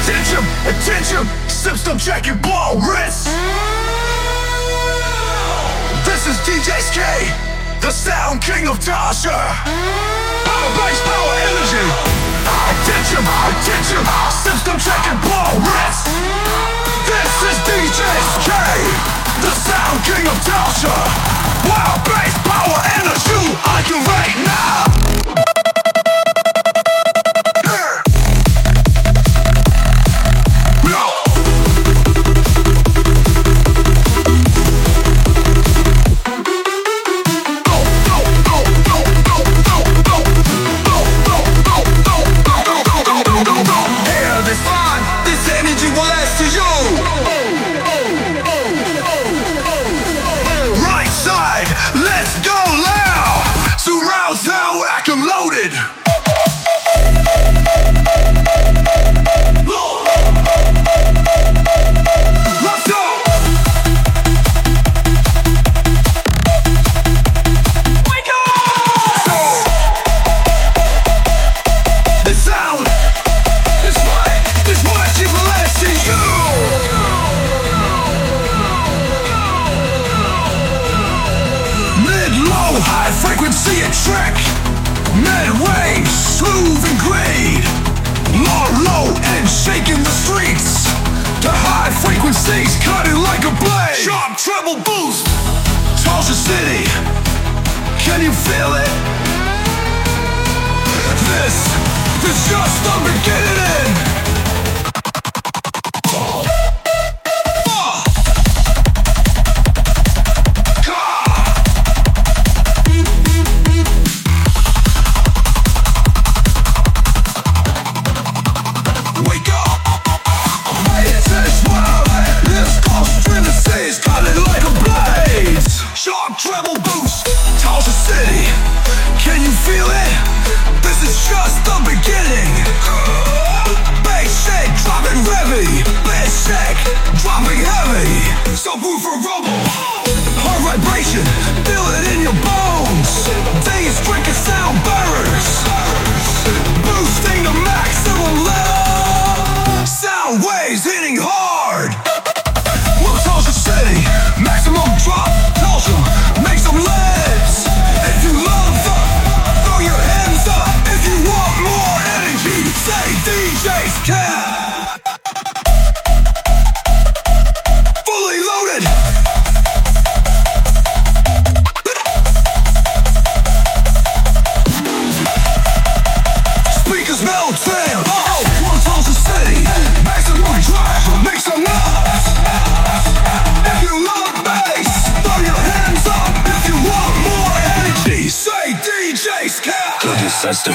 Attention, system checking, blow wrist. This is DJ Skay, the sound king of Tasha. Power bass, power energy. Attention, system checking, blow wrist. This is DJ Skay, the sound king of Tasha. Power bass, power energy. Are you ready now? That's the